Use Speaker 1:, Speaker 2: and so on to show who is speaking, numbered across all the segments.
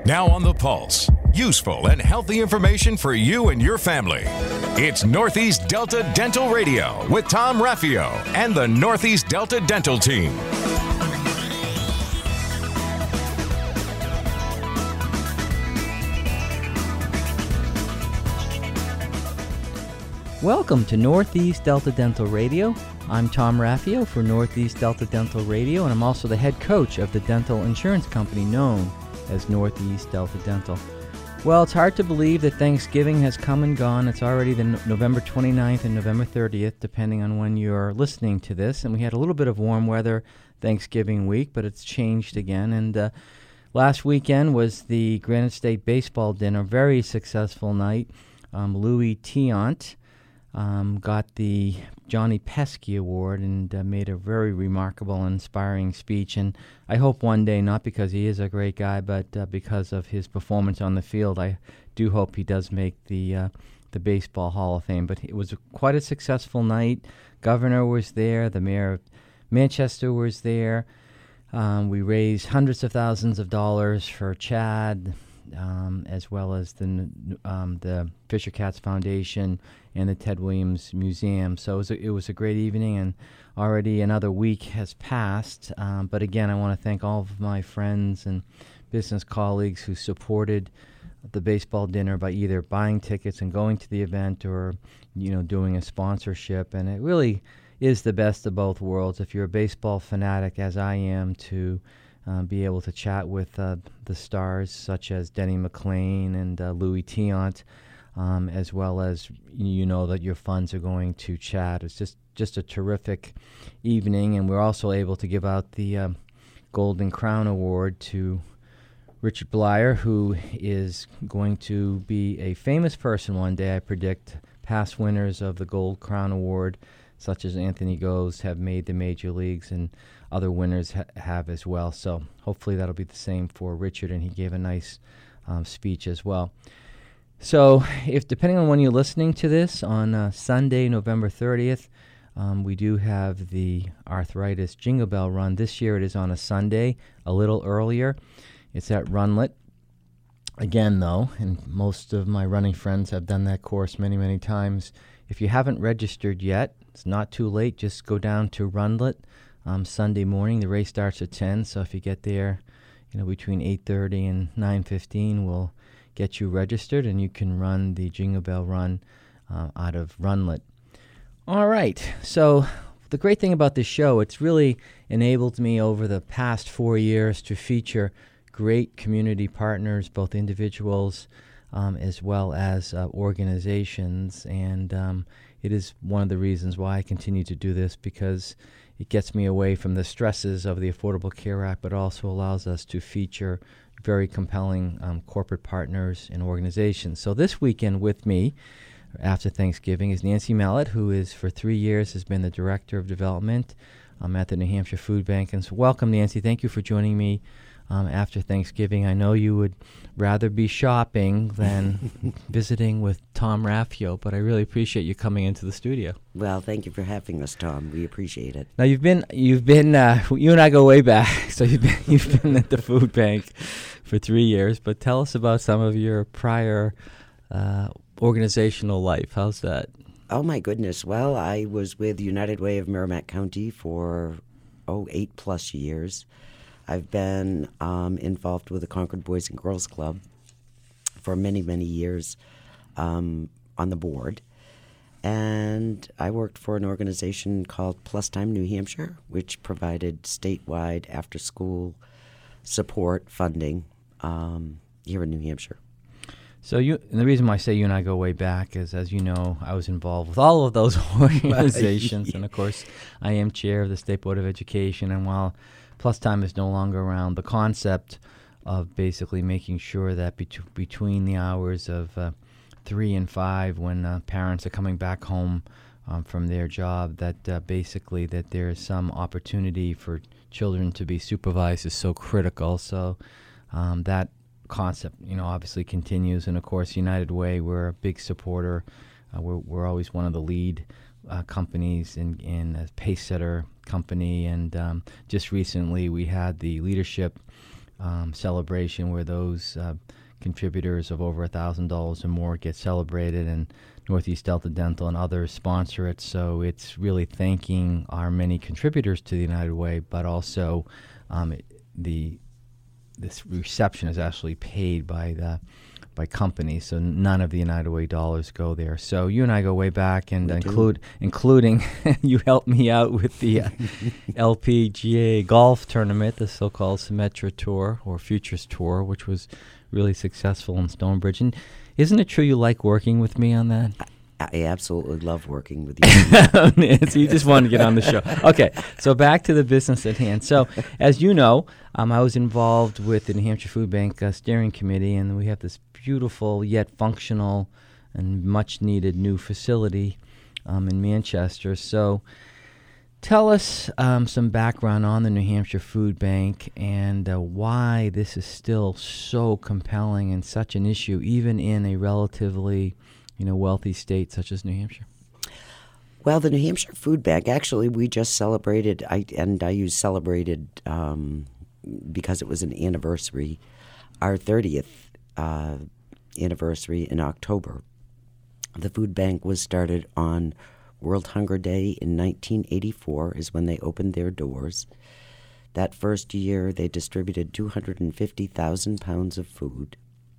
Speaker 1: Now on the Pulse, useful and healthy information for you and your family. It's Northeast Delta Dental Radio with Tom Raffio and the Northeast Delta Dental Team.
Speaker 2: Welcome to Northeast Delta Dental Radio. I'm Tom Raffio for Northeast Delta Dental Radio, and I'm also the head coach of the dental insurance company known as Northeast Delta Dental. Well, it's hard to believe that Thanksgiving has come and gone. It's already the November 29th and November 30th, depending on when you're listening to this. And we had a little bit of warm weather Thanksgiving week, but it's changed again. And last weekend was the Granite State baseball dinner, very successful night. Louis Tiant got the Johnny Pesky Award and made a very remarkable and inspiring speech. And I hope one day, not because he is a great guy, but because of his performance on the field, I do hope he does make the Baseball Hall of Fame. But it was quite a successful night. Governor was there. The mayor of Manchester was there. We raised hundreds of thousands of dollars for Chad, as well as the Fisher Cats Foundation and the Ted Williams Museum. So it was a great evening, and already another week has passed. But again, I want to thank all of my friends and business colleagues who supported the baseball dinner by either buying tickets and going to the event or, doing a sponsorship. And it really is the best of both worlds. If you're a baseball fanatic, as I am, to be able to chat with the stars such as Denny McLain and Louis Tiant, as well as that your funds are going to Chad. It's just a terrific evening, and we're also able to give out the Golden Crown Award to Richard Blyer, who is going to be a famous person one day. I predict past winners of the Gold Crown Award, such as Anthony Goes, have made the major leagues, and other winners have as well. So hopefully that'll be the same for Richard, and he gave a nice speech as well. So if depending on when you're listening to this, on Sunday, November 30th, we do have the Arthritis Jingle Bell Run. This year it is on a Sunday, a little earlier. It's at Runlet. Again, though, and most of my running friends have done that course many, many times. If you haven't registered yet, it's not too late. Just go down to Runlet Sunday morning. The race starts at 10, so if you get there, between 8:30 and 9:15, we'll get you registered, and you can run the Jingle Bell Run out of Runlet. All right, so the great thing about this show, it's really enabled me over the past 4 years to feature great community partners, both individuals as well as organizations, and it is one of the reasons why I continue to do this, because it gets me away from the stresses of the Affordable Care Act, but also allows us to feature very compelling corporate partners and organizations. So this weekend with me, after Thanksgiving, is Nancy Mallett, who is for 3 years has been the Director of Development at the New Hampshire Food Bank. And so welcome, Nancy. Thank you for joining me after Thanksgiving. I know you would rather be shopping than visiting with Tom Raffio, but I really appreciate you coming into the studio.
Speaker 3: Well, thank you for having us, Tom. We appreciate it.
Speaker 2: Now you've been you and I go way back, so you've been at the food bank for 3 years. But tell us about some of your prior organizational life. How's that?
Speaker 3: Oh my goodness! Well, I was with United Way of Merrimack County for 8+ years. I've been involved with the Concord Boys and Girls Club for many, many years on the board. And I worked for an organization called Plus Time New Hampshire, which provided statewide after-school support funding here in New Hampshire.
Speaker 2: So and the reason why I say you and I go way back is, as you know, I was involved with all of those organizations. And, of course, I am chair of the State Board of Education. And while Plus Time is no longer around, the concept of basically making sure that between the hours of 3 and 5, when parents are coming back home from their job, that basically that there is some opportunity for children to be supervised is so critical. So that concept, obviously continues. And, of course, United Way, we're a big supporter. We're always one of the lead companies in a pace setter company. And just recently we had the leadership celebration where those contributors of over $1,000 or more get celebrated, and Northeast Delta Dental and others sponsor it. So it's really thanking our many contributors to the United Way, but also this reception is actually paid by companies, so none of the United Way dollars go there. So you and I go way back, and including you helped me out with the LPGA golf tournament, the so-called Symetra Tour or Futures Tour, which was really successful in Stonebridge. And isn't it true you like working with me on that?
Speaker 3: I absolutely love working with you.
Speaker 2: So you just wanted to get on the show. Okay, so back to the business at hand. So as you know, I was involved with the New Hampshire Food Bank Steering Committee, and we have this beautiful yet functional and much-needed new facility in Manchester. So tell us some background on the New Hampshire Food Bank and why this is still so compelling and such an issue, even in a relatively wealthy state such as New Hampshire.
Speaker 3: Well, the New Hampshire Food Bank, actually, we just celebrated, I use celebrated because it was an anniversary, our 30th anniversary in October. The food bank was started on World Hunger Day in 1984 is when they opened their doors. That first year, they distributed 250,000 pounds of food.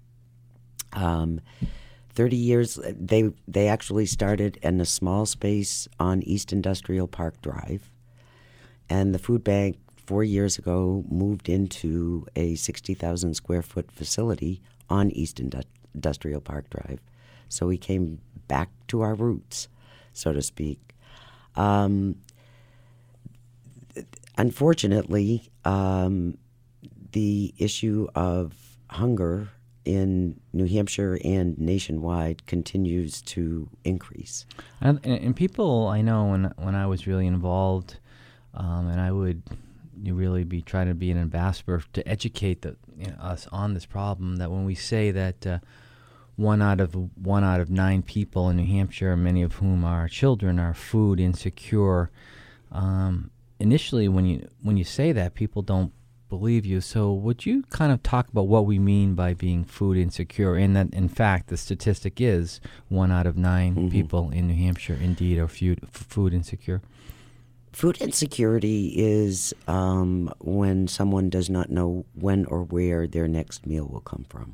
Speaker 3: 30 years, they actually started in a small space on East Industrial Park Drive. And the food bank 4 years ago moved into a 60,000 square foot facility on East Industrial Park Drive. So we came back to our roots, so to speak. Unfortunately, the issue of hunger in New Hampshire and nationwide continues to increase.
Speaker 2: And people, I know when I was really involved, and I would really be trying to be an ambassador to educate us on this problem, that when we say that one out of 9 people in New Hampshire, many of whom are children, are food insecure, initially when you say that, people don't believe you. So would you kind of talk about what we mean by being food insecure, and that in fact the statistic is 1 out of 9 people in New Hampshire indeed are food insecure?
Speaker 3: Food insecurity is when someone does not know when or where their next meal will come from.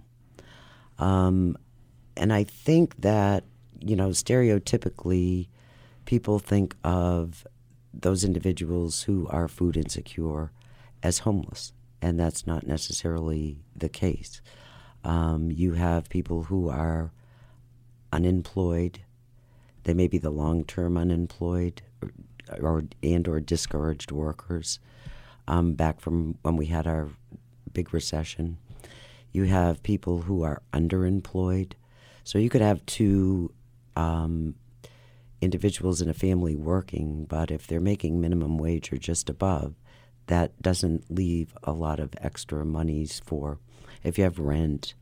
Speaker 3: And I think that, stereotypically people think of those individuals who are food insecure as homeless, and that's not necessarily the case. You have people who are unemployed. They may be the long-term unemployed or discouraged workers back from when we had our big recession. You have people who are underemployed. So you could have 2 individuals in a family working, but if they're making minimum wage or just above, that doesn't leave a lot of extra monies for, if you have rent,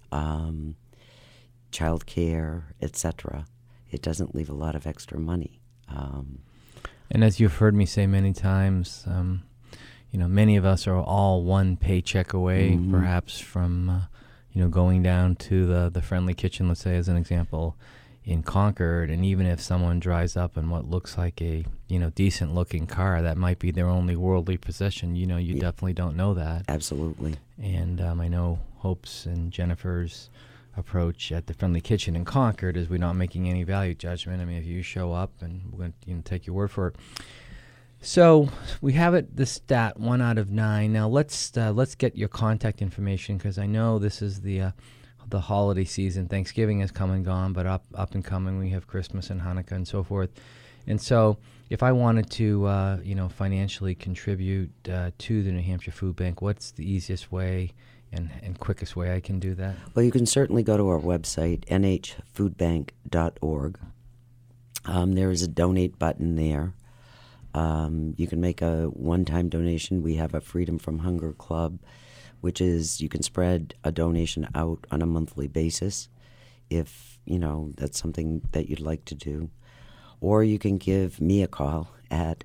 Speaker 3: child care, etc., it doesn't leave a lot of extra money.
Speaker 2: And as you've heard me say many times, many of us are all one paycheck away, perhaps from, going down to the Friendly Kitchen, let's say, as an example, in Concord, and even if someone drives up in what looks like a decent-looking car, that might be their only worldly possession. You definitely don't know that.
Speaker 3: Absolutely.
Speaker 2: And I know Hope's and Jennifer's approach at the Friendly Kitchen in Concord is we're not making any value judgment. I mean, if you show up, and we're going to take your word for it. So we have the stat 1 out of 9. Now let's get your contact information, because I know this is the holiday season. Thanksgiving has come and gone, but up and coming we have Christmas and Hanukkah and so forth. And so if I wanted to financially contribute to the New Hampshire Food Bank, what's the easiest way and quickest way I can do that?
Speaker 3: Well, you can certainly go to our website, nhfoodbank.org. There is a donate button there. You can make a one-time donation. We have a Freedom from Hunger Club, which is you can spread a donation out on a monthly basis if, that's something that you'd like to do. Or you can give me a call at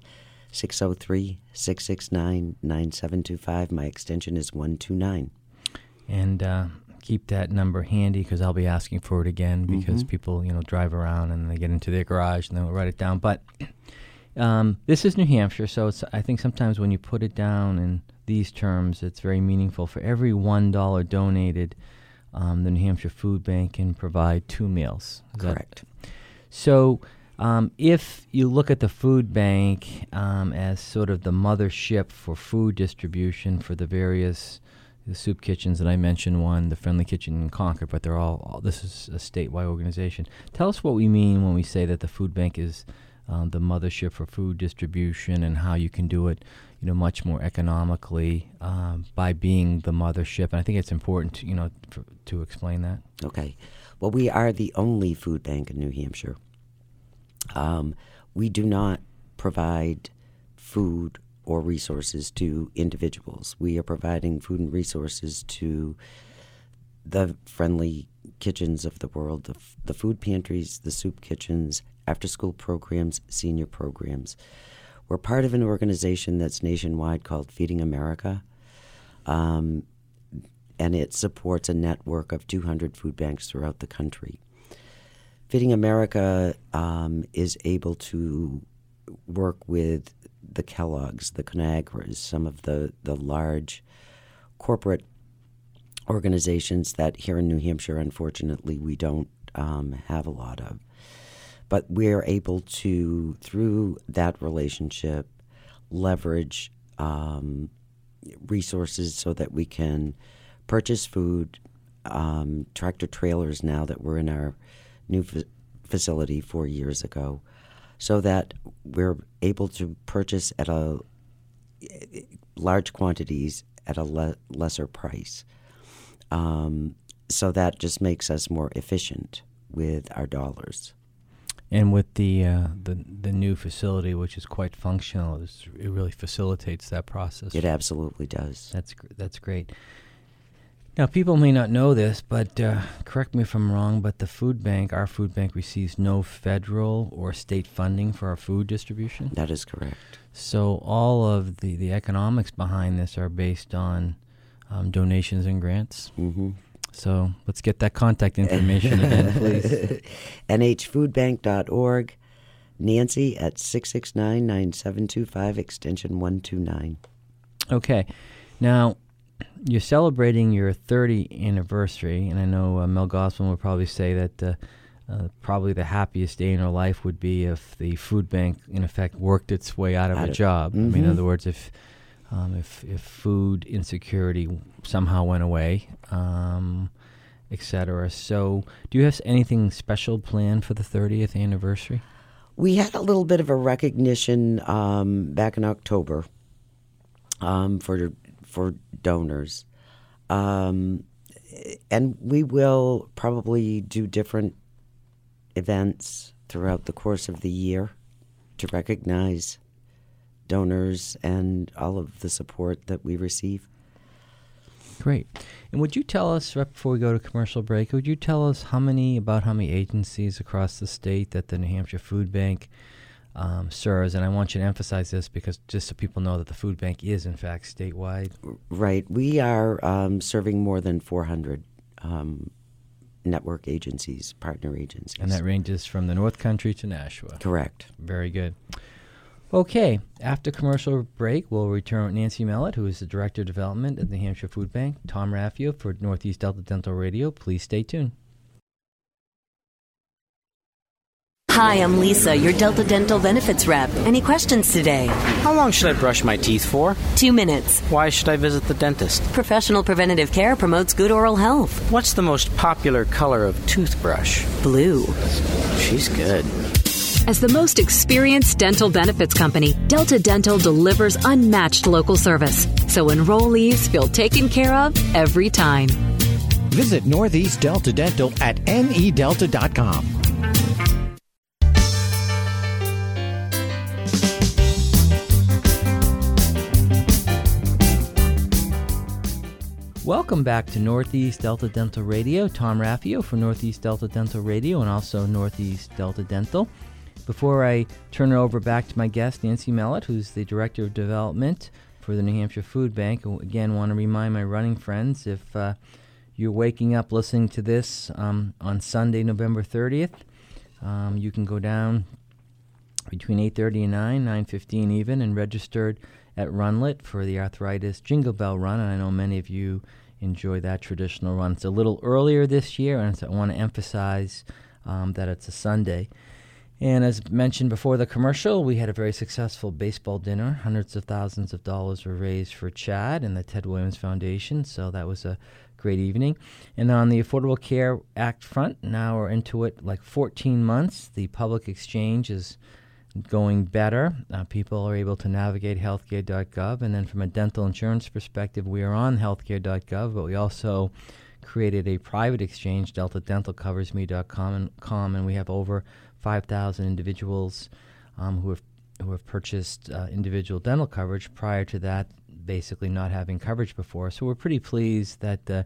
Speaker 3: 603-669-9725. My extension is 129.
Speaker 2: And keep that number handy because I'll be asking for it again because people, drive around and they get into their garage and they'll write it down. But this is New Hampshire, so I think sometimes when you put it down in these terms, it's very meaningful. For every $1 donated, the New Hampshire Food Bank can provide 2 meals.
Speaker 3: Correct.
Speaker 2: So if you look at the food bank as sort of the mothership for food distribution for the various soup kitchens that I mentioned, one, the Friendly Kitchen in Concord, but they're all this is a statewide organization. Tell us what we mean when we say that the food bank is the mothership for food distribution and how you can do it, much more economically by being the mothership. And I think it's important, to explain that.
Speaker 3: Okay. Well, we are the only food bank in New Hampshire. We do not provide food or resources to individuals. We are providing food and resources to the Friendly Kitchens of the world, the food pantries, the soup kitchens, after-school programs, senior programs. We're part of an organization that's nationwide called Feeding America, and it supports a network of 200 food banks throughout the country. Feeding America is able to work with the Kellogg's, the Conagras, some of the large corporate organizations that here in New Hampshire, unfortunately, we don't have a lot of. But we're able to, through that relationship, leverage resources so that we can purchase food, tractor trailers now that we're in our new facility 4 years ago, so that we're able to purchase at large quantities at a lesser price. So that just makes us more efficient with our dollars.
Speaker 2: And with the new facility, which is quite functional, it really facilitates that process.
Speaker 3: It absolutely does.
Speaker 2: That's great. Now, people may not know this, but correct me if I'm wrong, but our food bank receives no federal or state funding for our food distribution?
Speaker 3: That is correct.
Speaker 2: So all of the economics behind this are based on donations and grants?
Speaker 3: Mm-hmm.
Speaker 2: So let's get that contact information again, please.
Speaker 3: nhfoodbank.org, Nancy at 669-9725, extension 129.
Speaker 2: Okay. Now, you're celebrating your 30th anniversary, and I know Mel Gosselin would probably say that probably the happiest day in her life would be if the food bank, in effect, worked its way out of a job.
Speaker 3: Mm-hmm.
Speaker 2: I mean, in other words, if food insecurity somehow went away, etc. So do you have anything special planned for the 30th anniversary?
Speaker 3: We had a little bit of a recognition back in October for donors. And we will probably do different events throughout the course of the year to recognize donors and all of the support that we receive.
Speaker 2: Great. And would you tell us, right before we go to commercial break, would you tell us how many agencies across the state that the New Hampshire Food Bank serves? And I want you to emphasize this because just so people know that the food bank is, in fact, statewide.
Speaker 3: Right. We are serving more than 400 network agencies, partner agencies.
Speaker 2: And that ranges from the North Country to Nashua.
Speaker 3: Correct.
Speaker 2: Very good. Okay, after commercial break, we'll return with Nancy Mellett, who is the Director of Development at the New Hampshire Food Bank, Tom Raffio for Northeast Delta Dental Radio. Please stay tuned.
Speaker 4: Hi, I'm Lisa, your Delta Dental Benefits rep. Any questions today?
Speaker 5: How long should I brush my teeth for?
Speaker 4: 2 minutes.
Speaker 5: Why should I visit the dentist?
Speaker 4: Professional preventative care promotes good oral health.
Speaker 5: What's the most popular color of toothbrush?
Speaker 4: Blue.
Speaker 5: She's good.
Speaker 6: As the most experienced dental benefits company, Delta Dental delivers unmatched local service, so enrollees feel taken care of every time.
Speaker 7: Visit Northeast Delta Dental at nedelta.com.
Speaker 2: Welcome back to Northeast Delta Dental Radio. Tom Raffio for Northeast Delta Dental Radio and also Northeast Delta Dental. Before I turn it over back to my guest, Nancy Mellett, who's the Director of Development for the New Hampshire Food Bank, again, want to remind my running friends, if you're waking up listening to this on Sunday, November 30th, you can go down between 8:30 and 9:15 even, and registered at Runlet for the Arthritis Jingle Bell Run, and I know many of you enjoy that traditional run. It's a little earlier this year, and so I want to emphasize that it's a Sunday. And as mentioned before the commercial, we had a very successful baseball dinner. Hundreds of thousands of dollars were raised for CHAD and the Ted Williams Foundation, so that was a great evening. And on the Affordable Care Act front, now we're into it like 14 months. The public exchange is going better. People are able to navigate healthcare.gov. And then from a dental insurance perspective, we are on healthcare.gov, but we also created a private exchange, deltadentalcoversme.com, and we have over 5,000 individuals who have purchased individual dental coverage prior to that, basically not having coverage before. So we're pretty pleased that the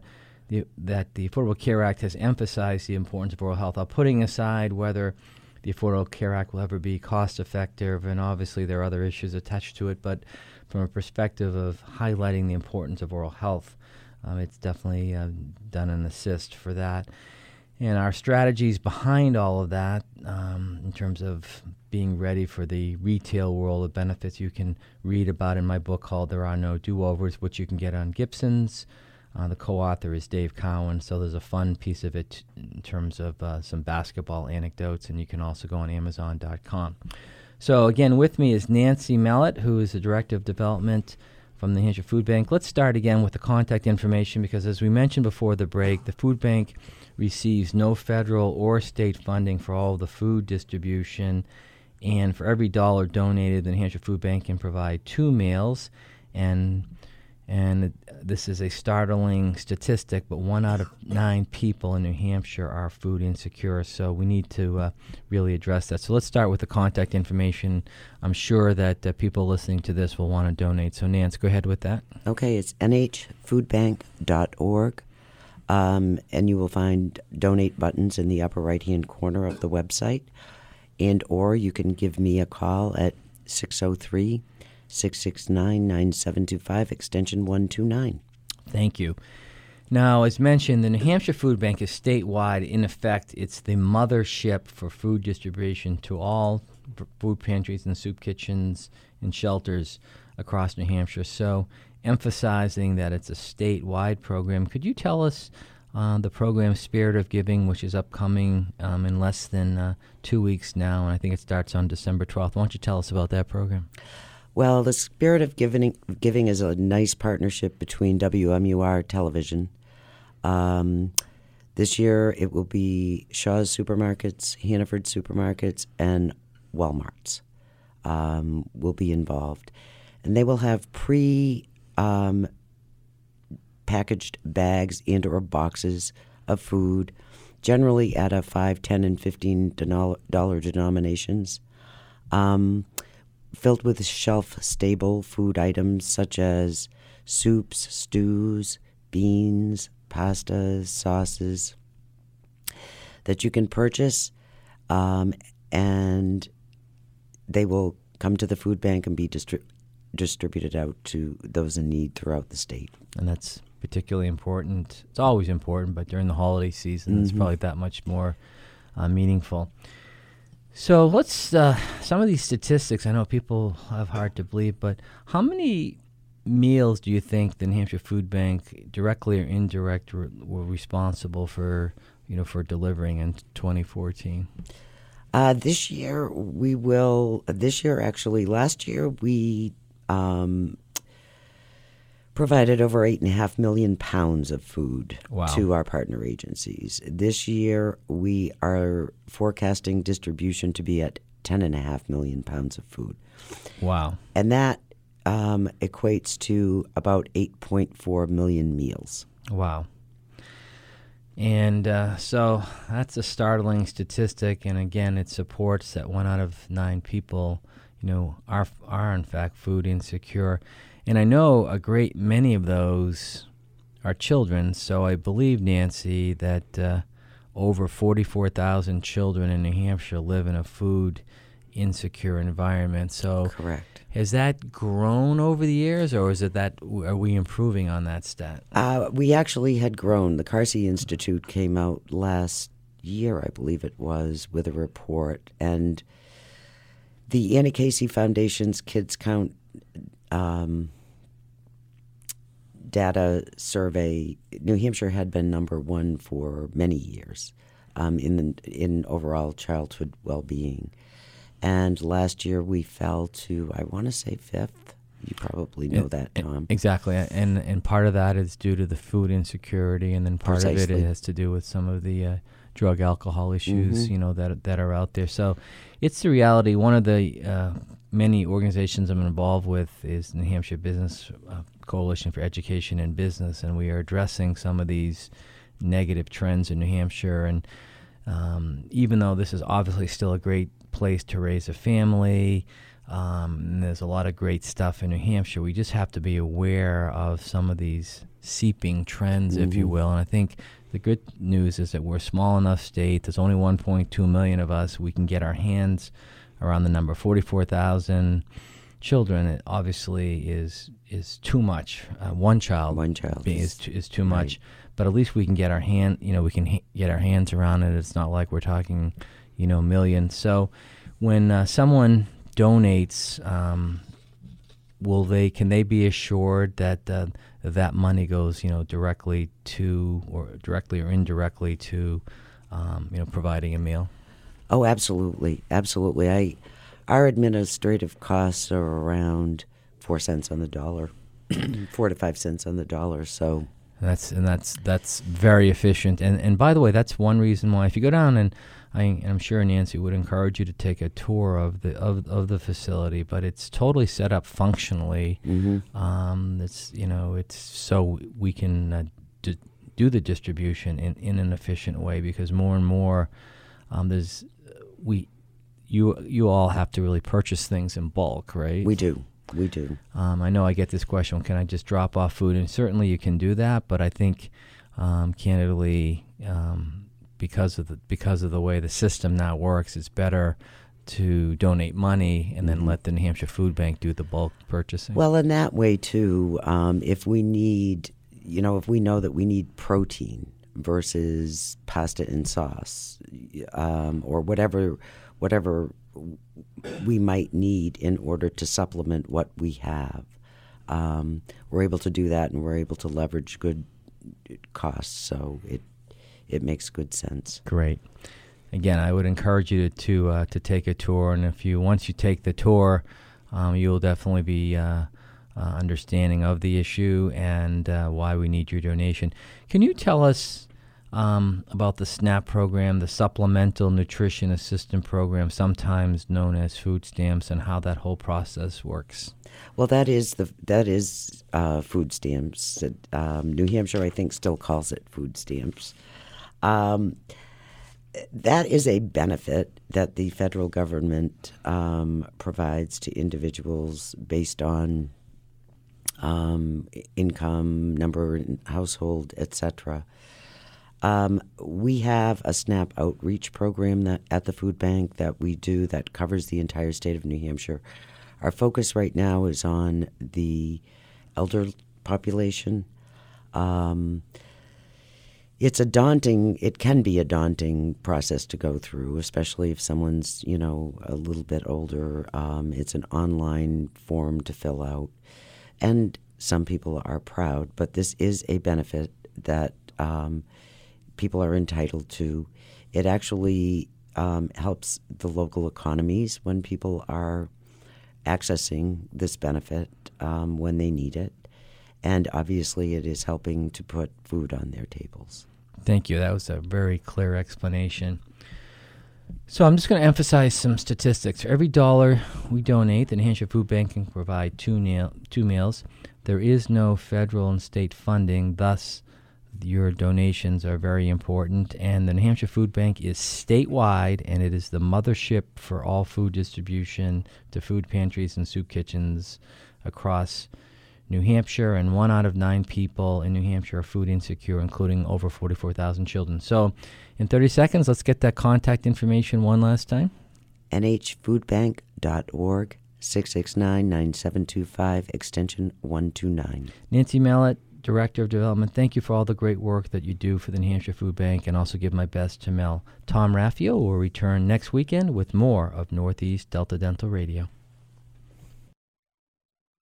Speaker 2: Affordable Care Act has emphasized the importance of oral health. Putting aside whether the Affordable Care Act will ever be cost-effective, and obviously there are other issues attached to it, but from a perspective of highlighting the importance of oral health, it's definitely done an assist for that. And our strategies behind all of that, in terms of being ready for the retail world of benefits, you can read about in my book called There Are No Do-Overs, which you can get on Gibson's. The co-author is Dave Cowan, so there's a fun piece of it in terms of some basketball anecdotes, and you can also go on Amazon.com. So again, with me is Nancy Mellett, who is the Director of Development from the New Hampshire Food Bank. Let's start again with the contact information, because as we mentioned before the break, the food bank receives no federal or state funding for all of the food distribution, and for every dollar donated, the New Hampshire Food Bank can provide 2 meals, and this is a startling statistic, but 1 out of 9 people in New Hampshire are food insecure, so we need to really address that. So let's start with the contact information. I'm sure that people listening to this will want to donate. So Nance, go ahead with that.
Speaker 3: Okay, it's nhfoodbank.org, and you will find donate buttons in the upper right-hand corner of the website, and or you can give me a call at 603-669-9725, extension 129.
Speaker 2: Thank you. Now, as mentioned, the New Hampshire Food Bank is statewide. In effect, it's the mothership for food distribution to all food pantries and soup kitchens and shelters across New Hampshire. So, emphasizing that it's a statewide program, could you tell us the program Spirit of Giving, which is upcoming in less than 2 weeks now, and I think it starts on December 12th. Why don't you tell us about that program?
Speaker 3: Well, the Spirit of Giving is a nice partnership between WMUR Television. This year it will be Shaw's Supermarkets, Hannaford Supermarkets, and Walmart's will be involved. And they will have packaged bags and or boxes of food, generally at a $5, $10, and $15 denominations, filled with shelf-stable food items such as soups, stews, beans, pastas, sauces that you can purchase, and they will come to the food bank and be distributed out to those in need throughout the state. And
Speaker 2: that's particularly important. It's always important, but during the holiday season, it's probably that much more meaningful. So let's, some of these statistics, I know people have hard to believe, but how many meals do you think the New Hampshire Food Bank, directly or indirect, were responsible for delivering in 2014?
Speaker 3: Last year we provided over 8.5 million pounds of food to our partner agencies. This year, we are forecasting distribution to be at 10.5 million pounds of food.
Speaker 2: Wow.
Speaker 3: And that equates to about 8.4 million meals.
Speaker 2: Wow. And so that's a startling statistic, and again, it supports that 1 out of 9 people, are in fact food insecure. And I know a great many of those are children, so I believe, Nancy, that over 44,000 children in New Hampshire live in a food insecure environment. So
Speaker 3: Correct.
Speaker 2: has that grown over the years, or is it that are we improving on that stat?
Speaker 3: We actually had grown. The Carsey Institute came out last year, I believe it was, with a report, and the Annie Casey Foundation's Kids Count data survey, New Hampshire had been number one for many years in overall childhood well-being. And last year we fell to, I want to say, fifth. You probably know that, Tom.
Speaker 2: Exactly. And part of that is due to the food insecurity, and then part of it has to do with some of the drug alcohol issues, that are out there. So it's the reality. One of the many organizations I'm involved with is New Hampshire Business Coalition for Education and Business, and we are addressing some of these negative trends in New Hampshire. And even though this is obviously still a great place to raise a family, and there's a lot of great stuff in New Hampshire, we just have to be aware of some of these seeping trends, if you will. And I think the good news is that we're a small enough state. There's only 1.2 million of us. We can get our hands around the number 44,000 children. It obviously is too much. One child is too much. But at least we can get our get our hands around it. It's not like we're talking, millions. So when someone donates, can they be assured that that money goes, directly or indirectly to, providing a meal?
Speaker 3: Oh, absolutely, absolutely. Our administrative costs are around 4 cents on the dollar, 4 to 5 cents on the dollar. So that's very efficient. And by the way, that's one reason why if you go down, and I'm sure Nancy would encourage you to take a tour of the facility, but it's totally set up functionally. It's so we can do the distribution in an efficient way, because more and more you all have to really purchase things in bulk, right? We do.
Speaker 2: I know I get this question, can I just drop off food? And certainly you can do that, but I think candidly, because of the way the system now works, it's better to donate money and then let the New Hampshire Food Bank do the bulk purchasing. Well,
Speaker 3: in that way too, if we need, if we know that we need protein versus pasta and sauce, or whatever we might need in order to supplement what we have, we're able to do that, and we're able to leverage good costs. So it makes good sense.
Speaker 2: Great. Again, I would encourage you to take a tour, and once you take the tour, you'll definitely be understanding of the issue and why we need your donation. Can you tell us about the SNAP program, the Supplemental Nutrition Assistance Program, sometimes known as food stamps, and how that whole process works?
Speaker 3: Well, that is food stamps. New Hampshire, I think, still calls it food stamps. That is a benefit that the federal government provides to individuals based on income, number in household, etc. We have a SNAP outreach program at the food bank that we do that covers the entire state of New Hampshire. Our focus right now is on the elder population. It can be a daunting process to go through, especially if someone's, a little bit older. It's an online form to fill out, and some people are proud, but this is a benefit that people are entitled to. It actually helps the local economies when people are accessing this benefit when they need it. And obviously it is helping to put food on their tables.
Speaker 2: Thank you. That was a very clear explanation. So I'm just going to emphasize some statistics. For every $1 we donate, the New Hampshire Food Bank can provide two meals. There is no federal and state funding, thus your donations are very important. And the New Hampshire Food Bank is statewide, and it is the mothership for all food distribution to food pantries and soup kitchens across New Hampshire, and 1 out of 9 people in New Hampshire are food insecure, including over 44,000 children. So in 30 seconds, let's get that contact information one last time.
Speaker 3: nhfoodbank.org, 669-9725, extension 129.
Speaker 2: Nancy Mallett, Director of Development, thank you for all the great work that you do for the New Hampshire Food Bank, and also give my best to Mel. Tom Raffio will return next weekend with more of Northeast Delta Dental Radio.